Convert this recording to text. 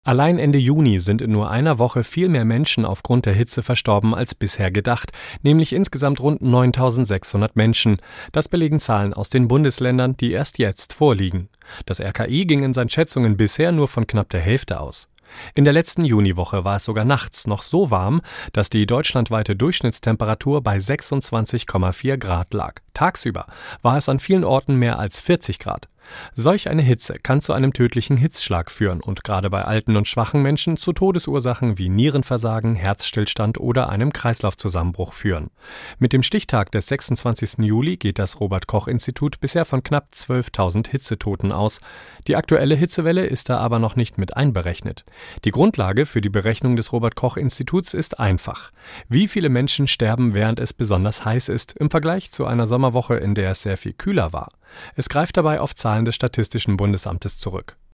Allein Ende Juni sind in nur einer Woche viel mehr Menschen aufgrund der Hitze verstorben als bisher gedacht, nämlich insgesamt rund 9.600 Menschen. Das belegen Zahlen aus den Bundesländern, die erst jetzt vorliegen. Das RKI ging in seinen Schätzungen bisher nur von knapp der Hälfte aus. In der letzten Juniwoche war es sogar nachts noch so warm, dass die deutschlandweite Durchschnittstemperatur bei 26,4 Grad lag. Tagsüber war es an vielen Orten mehr als 40 Grad. Solch eine Hitze kann zu einem tödlichen Hitzschlag führen und gerade bei alten und schwachen Menschen zu Todesursachen wie Nierenversagen, Herzstillstand oder einem Kreislaufzusammenbruch führen. Mit dem Stichtag des 26. Juli geht das Robert-Koch-Institut bisher von knapp 12.000 Hitzetoten aus. Die aktuelle Hitzewelle ist da aber noch nicht mit einberechnet. Die Grundlage für die Berechnung des Robert-Koch-Instituts ist einfach. Wie viele Menschen sterben, während es besonders heiß ist, im Vergleich zu einer Sommerwoche, in der es sehr viel kühler war? Es greift dabei auf Zahlen des Statistischen Bundesamtes zurück.